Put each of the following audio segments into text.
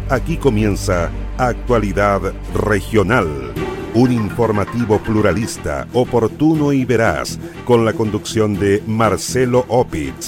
Aquí comienza Actualidad Regional, un informativo pluralista, oportuno y veraz, con la conducción de Marcelo Opitz.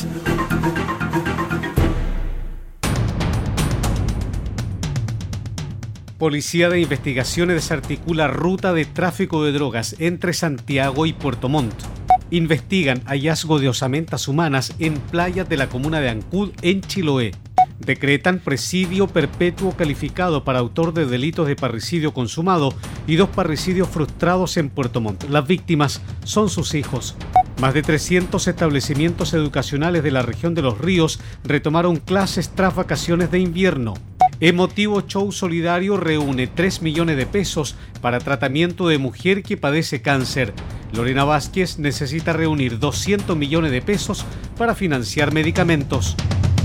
Policía de Investigaciones desarticula ruta de tráfico de drogas entre Santiago y Puerto Montt. Investigan hallazgo de osamentas humanas en playas de la comuna de Ancud, en Chiloé. Decretan presidio perpetuo calificado para autor de delitos de parricidio consumado y 2 parricidios frustrados en Puerto Montt. Las víctimas son sus hijos. Más de 300 establecimientos educacionales de la región de Los Ríos retomaron clases tras vacaciones de invierno. Emotivo show solidario reúne 3 millones de pesos para tratamiento de mujer que padece cáncer. Lorena Vázquez necesita reunir 200 millones de pesos para financiar medicamentos.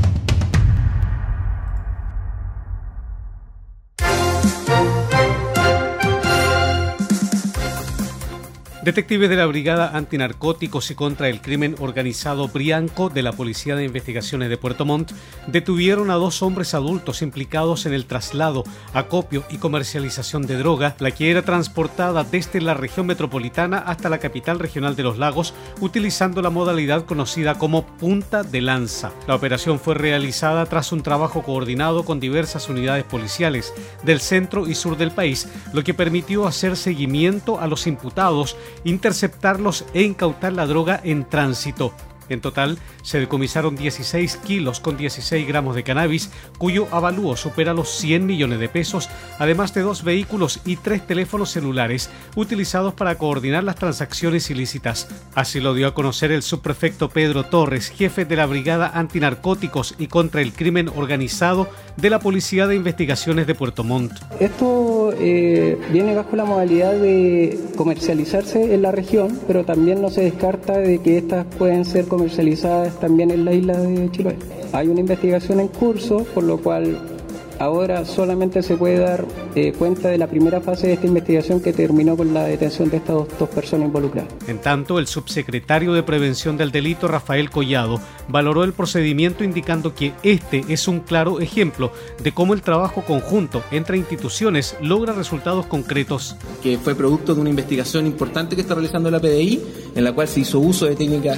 Detectives de la Brigada Antinarcóticos y contra el Crimen Organizado Brianco de la Policía de Investigaciones de Puerto Montt detuvieron a 2 hombres adultos implicados en el traslado, acopio y comercialización de droga, la que era transportada desde la región metropolitana hasta la capital regional de Los Lagos, utilizando la modalidad conocida como punta de lanza. La operación fue realizada tras un trabajo coordinado con diversas unidades policiales del centro y sur del país, lo que permitió hacer seguimiento a los imputados, interceptarlos e incautar la droga en tránsito. En total, se decomisaron 16 kilos con 16 gramos de cannabis, cuyo avalúo supera los 100 millones de pesos, además de 2 vehículos y 3 teléfonos celulares utilizados para coordinar las transacciones ilícitas. Así lo dio a conocer el subprefecto Pedro Torres, jefe de la Brigada Antinarcóticos y contra el Crimen Organizado de la Policía de Investigaciones de Puerto Montt. Esto viene bajo la modalidad de comercializarse en la región, pero también no se descarta de que estas pueden ser comercializadas también en la isla de Chiloé. Hay una investigación en curso, por lo cual ahora solamente se puede dar cuenta de la primera fase de esta investigación, que terminó con la detención de estas dos personas involucradas. En tanto, el subsecretario de Prevención del Delito, Rafael Collado, valoró el procedimiento indicando que este es un claro ejemplo de cómo el trabajo conjunto entre instituciones logra resultados concretos. Que fue producto de una investigación importante que está realizando la PDI, en la cual se hizo uso de técnicas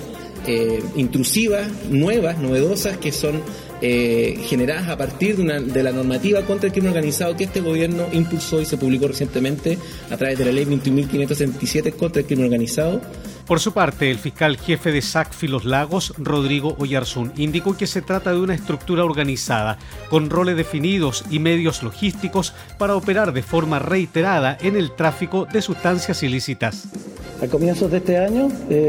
intrusivas, nuevas, novedosas, que son generadas a partir de la normativa contra el crimen organizado que este gobierno impulsó y se publicó recientemente a través de la ley 21.567 contra el crimen organizado. Por su parte, el fiscal jefe de SACFI Los Lagos, Rodrigo Oyarzún, indicó que se trata de una estructura organizada, con roles definidos y medios logísticos para operar de forma reiterada en el tráfico de sustancias ilícitas. A comienzos de este año,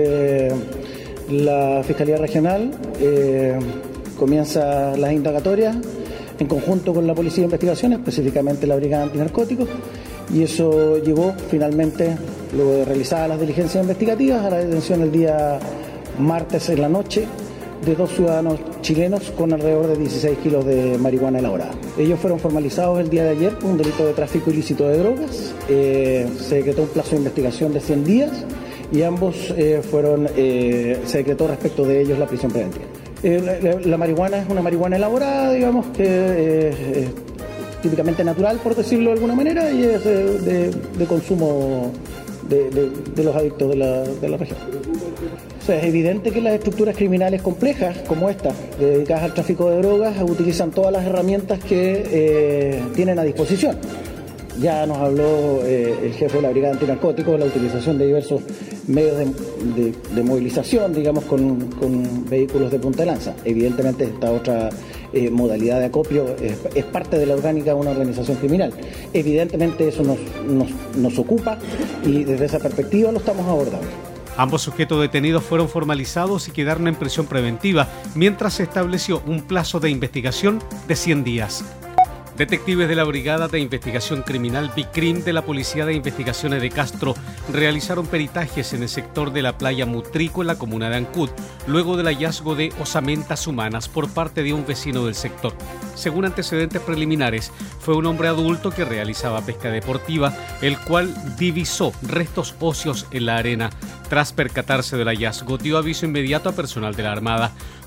la Fiscalía Regional comienza las indagatorias en conjunto con la Policía de Investigaciones, específicamente la Brigada Antinarcóticos, y eso llevó finalmente, luego de realizadas las diligencias investigativas, a la detención el día martes en la noche de 2 ciudadanos chilenos con alrededor de 16 kilos de marihuana elaborada. Ellos fueron formalizados el día de ayer por un delito de tráfico ilícito de drogas. Se decretó un plazo de investigación de 100 días y ambos se decretó respecto de ellos la prisión preventiva. La marihuana es una marihuana elaborada, digamos, que es típicamente natural, por decirlo de alguna manera, y es de consumo de los adictos de la región. O sea, es evidente que las estructuras criminales complejas como esta, dedicadas al tráfico de drogas, utilizan todas las herramientas que tienen a disposición. Ya nos habló el jefe de la Brigada Antinarcóticos, la utilización de diversos medios de movilización, digamos, con vehículos de punta de lanza. Evidentemente esta otra modalidad de acopio es parte de la orgánica de una organización criminal. Evidentemente eso nos ocupa y desde esa perspectiva lo estamos abordando. Ambos sujetos detenidos fueron formalizados y quedaron en prisión preventiva, mientras se estableció un plazo de investigación de 100 días. Detectives de la Brigada de Investigación Criminal BICRIM de la Policía de Investigaciones de Castro realizaron peritajes en el sector de la playa Mutrico en la comuna de Ancud, luego del hallazgo de osamentas humanas por parte de un vecino del sector. Según antecedentes preliminares, fue un hombre adulto que realizaba pesca deportiva, el cual divisó restos óseos en la arena. Tras percatarse del hallazgo, dio aviso inmediato a personal de la Armada.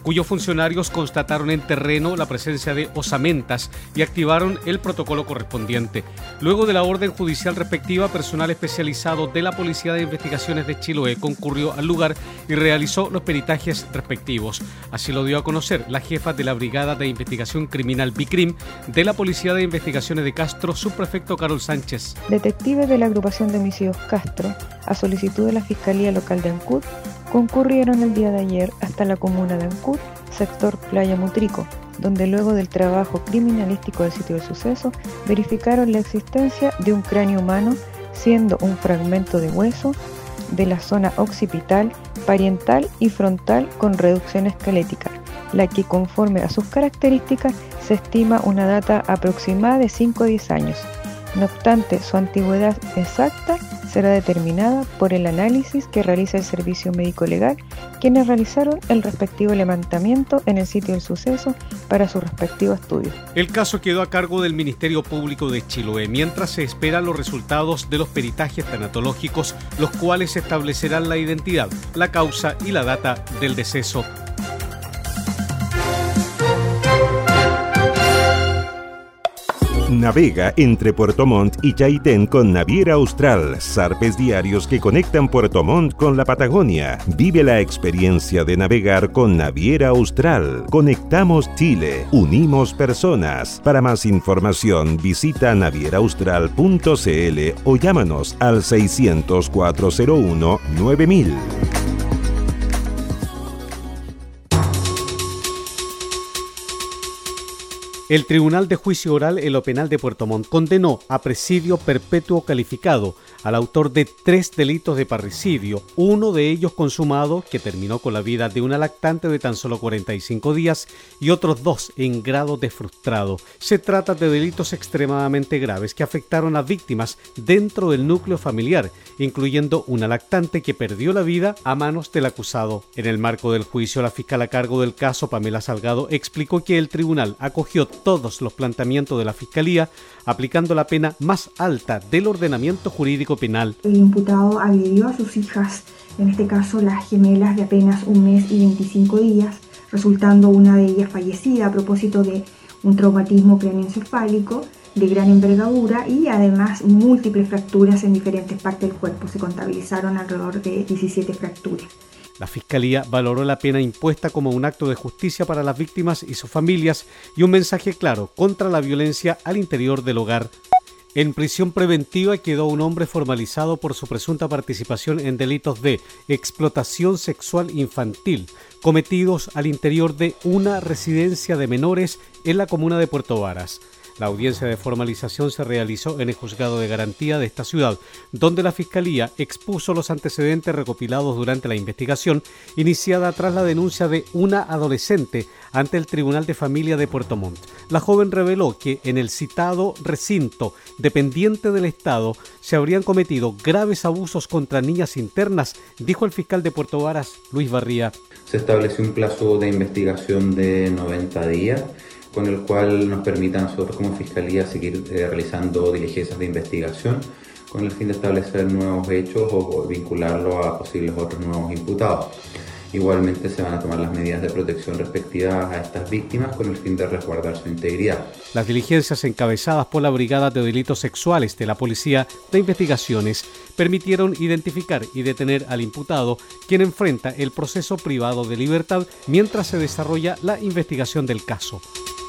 cuyos funcionarios constataron en terreno la presencia de osamentas y activaron el protocolo correspondiente. Luego de la orden judicial respectiva, personal especializado de la Policía de Investigaciones de Chiloé concurrió al lugar y realizó los peritajes respectivos. Así lo dio a conocer la jefa de la Brigada de Investigación Criminal BICRIM de la Policía de Investigaciones de Castro, subprefecto Carol Sánchez. Detectives de la agrupación de homicidios Castro, a solicitud de la Fiscalía Local de Ancud, concurrieron el día de ayer hasta la comuna de Ancud, sector Playa Mutrico, donde luego del trabajo criminalístico del sitio del suceso, verificaron la existencia de un cráneo humano, siendo un fragmento de hueso de la zona occipital, parietal y frontal con reducción esquelética, la que conforme a sus características se estima una data aproximada de 5 a 10 años. No obstante, su antigüedad exacta será determinada por el análisis que realiza el Servicio Médico Legal, quienes realizaron el respectivo levantamiento en el sitio del suceso para su respectivo estudio. El caso quedó a cargo del Ministerio Público de Chiloé, mientras se esperan los resultados de los peritajes tanatológicos, los cuales establecerán la identidad, la causa y la data del deceso. Navega entre Puerto Montt y Chaitén con Naviera Austral, zarpes diarios que conectan Puerto Montt con la Patagonia. Vive la experiencia de navegar con Naviera Austral. Conectamos Chile, unimos personas. Para más información visita navieraaustral.cl o llámanos al 600-401-9000. El Tribunal de Juicio Oral en lo Penal de Puerto Montt condenó a presidio perpetuo calificado al autor de 3 delitos de parricidio, uno de ellos consumado que terminó con la vida de una lactante de tan solo 45 días y otros 2 en grado de frustrado. Se trata de delitos extremadamente graves que afectaron a víctimas dentro del núcleo familiar, incluyendo una lactante que perdió la vida a manos del acusado. En el marco del juicio, la fiscal a cargo del caso, Pamela Salgado, explicó que el tribunal acogió todos los planteamientos de la Fiscalía, aplicando la pena más alta del ordenamiento jurídico penal. El imputado agredió a sus hijas, en este caso las gemelas de apenas 1 mes y 25 días, resultando una de ellas fallecida a propósito de un traumatismo craneoencefálico de gran envergadura y además múltiples fracturas en diferentes partes del cuerpo. Se contabilizaron alrededor de 17 fracturas. La Fiscalía valoró la pena impuesta como un acto de justicia para las víctimas y sus familias y un mensaje claro contra la violencia al interior del hogar. En prisión preventiva quedó un hombre formalizado por su presunta participación en delitos de explotación sexual infantil cometidos al interior de una residencia de menores en la comuna de Puerto Varas. La audiencia de formalización se realizó en el Juzgado de Garantía de esta ciudad, donde la Fiscalía expuso los antecedentes recopilados durante la investigación iniciada tras la denuncia de una adolescente ante el Tribunal de Familia de Puerto Montt. La joven reveló que en el citado recinto dependiente del Estado se habrían cometido graves abusos contra niñas internas, dijo el fiscal de Puerto Varas, Luis Barría. Se estableció un plazo de investigación de 90 días, con el cual nos permita a nosotros como Fiscalía seguir realizando diligencias de investigación con el fin de establecer nuevos hechos o vincularlo a posibles otros nuevos imputados. Igualmente se van a tomar las medidas de protección respectivas a estas víctimas con el fin de resguardar su integridad. Las diligencias encabezadas por la Brigada de Delitos Sexuales de la Policía de Investigaciones permitieron identificar y detener al imputado, quien enfrenta el proceso privado de libertad mientras se desarrolla la investigación del caso.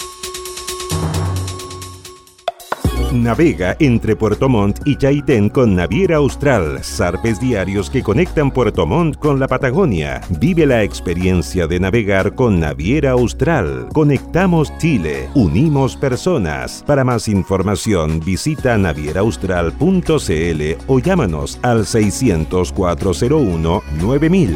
Navega entre Puerto Montt y Chaitén con Naviera Austral, zarpes diarios que conectan Puerto Montt con la Patagonia. Vive la experiencia de navegar con Naviera Austral. Conectamos Chile, unimos personas. Para más información visita navieraaustral.cl o llámanos al 600-401-9000.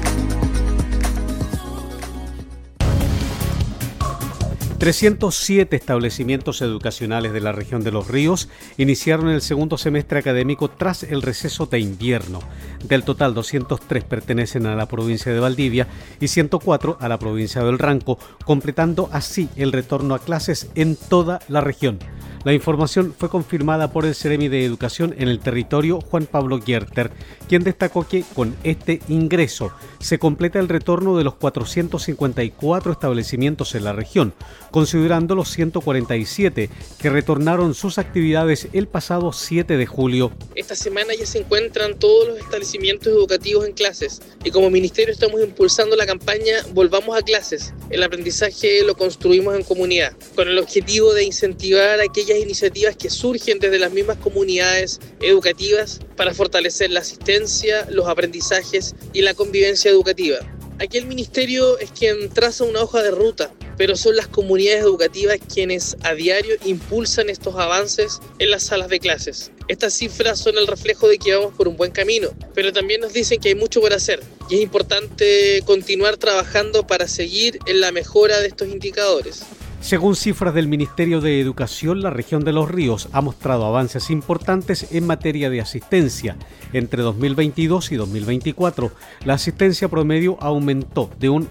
307 establecimientos educacionales de la región de Los Ríos iniciaron el segundo semestre académico tras el receso de invierno. Del total, 203 pertenecen a la provincia de Valdivia y 104 a la provincia del Ranco, completando así el retorno a clases en toda la región. La información fue confirmada por el Seremi de Educación en el territorio, Juan Pablo Gierter, quien destacó que con este ingreso se completa el retorno de los 454 establecimientos en la región, considerando los 147 que retornaron sus actividades el pasado 7 de julio. Esta semana ya se encuentran todos los establecimientos educativos en clases y como ministerio estamos impulsando la campaña Volvamos a clases. El aprendizaje lo construimos en comunidad, con el objetivo de incentivar aquellas iniciativas que surgen desde las mismas comunidades educativas para fortalecer la asistencia, los aprendizajes y la convivencia educativa. Aquí el ministerio es quien traza una hoja de ruta, pero son las comunidades educativas quienes a diario impulsan estos avances en las salas de clases. Estas cifras son el reflejo de que vamos por un buen camino, pero también nos dicen que hay mucho por hacer y es importante continuar trabajando para seguir en la mejora de estos indicadores. Según cifras del Ministerio de Educación, la región de Los Ríos ha mostrado avances importantes en materia de asistencia. Entre 2022 y 2024, la asistencia promedio aumentó de un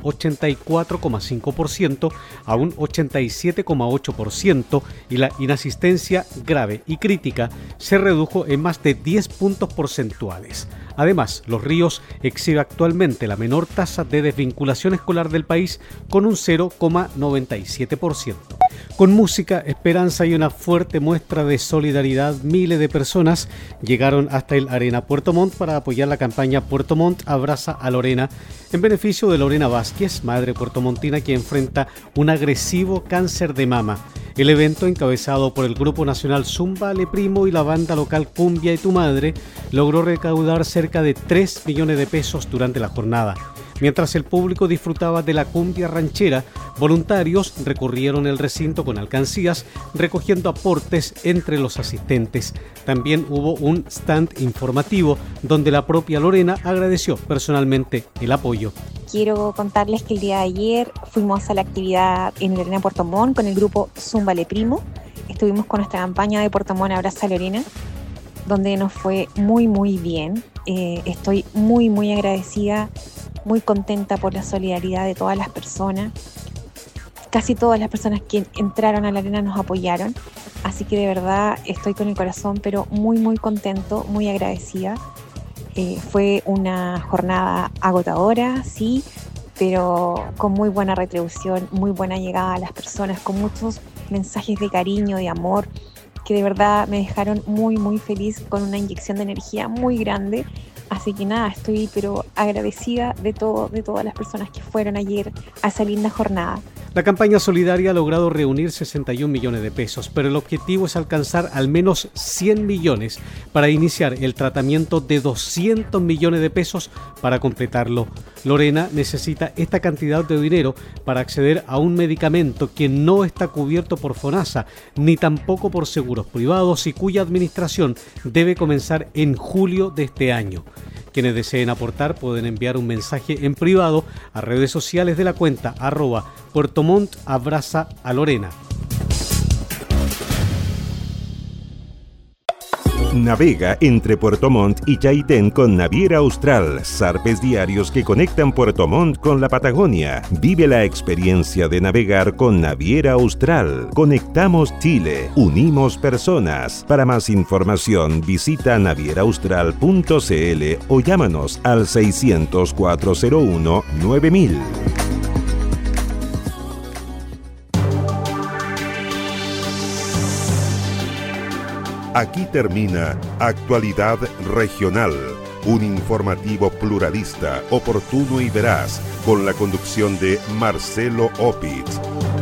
84,5% a un 87,8% y la inasistencia grave y crítica se redujo en más de 10 puntos porcentuales. Además, Los Ríos exhibe actualmente la menor tasa de desvinculación escolar del país con un 0,97%. Con música, esperanza y una fuerte muestra de solidaridad, miles de personas llegaron hasta el Arena Puerto Montt para apoyar la campaña Puerto Montt Abraza a Lorena, en beneficio de Lorena Vázquez, madre puertomontina que enfrenta un agresivo cáncer de mama. El evento, encabezado por el Grupo Nacional Zumba Le Primo y la banda local Cumbia y Tu Madre, logró recaudar cerca de 3 millones de pesos durante la jornada. Mientras el público disfrutaba de la cumbia ranchera, voluntarios recorrieron el recinto con alcancías, recogiendo aportes entre los asistentes. También hubo un stand informativo donde la propia Lorena agradeció personalmente el apoyo. Quiero contarles que el día de ayer fuimos a la actividad en el Arena Puerto Montt con el grupo Zumba Le Primo. Estuvimos con nuestra campaña de Puerto Montt Abraza a Lorena, donde nos fue muy bien. Estoy muy agradecida, muy contenta por la solidaridad de todas las personas. Casi todas las personas que entraron a la arena nos apoyaron, así que de verdad estoy con el corazón pero muy contento, muy agradecida. Fue una jornada agotadora, sí, pero con muy buena retribución, muy buena llegada a las personas, con muchos mensajes de cariño, de amor, que de verdad me dejaron muy feliz, con una inyección de energía muy grande. Así que nada, estoy pero agradecida de todas las personas que fueron ayer a esa linda jornada. La campaña solidaria ha logrado reunir 61 millones de pesos, pero el objetivo es alcanzar al menos 100 millones para iniciar el tratamiento de 200 millones de pesos para completarlo. Lorena necesita esta cantidad de dinero para acceder a un medicamento que no está cubierto por FONASA ni tampoco por seguros privados y cuya administración debe comenzar en julio de este año. Quienes deseen aportar pueden enviar un mensaje en privado a redes sociales de la cuenta @Puerto Montt Abraza a Lorena. Navega entre Puerto Montt y Chaitén con Naviera Austral, zarpes diarios que conectan Puerto Montt con la Patagonia. Vive la experiencia de navegar con Naviera Austral. Conectamos Chile, unimos personas. Para más información visita navieraaustral.cl o llámanos al 600-401-9000. Aquí termina Actualidad Regional, un informativo pluralista, oportuno y veraz, con la conducción de Marcelo Opitz.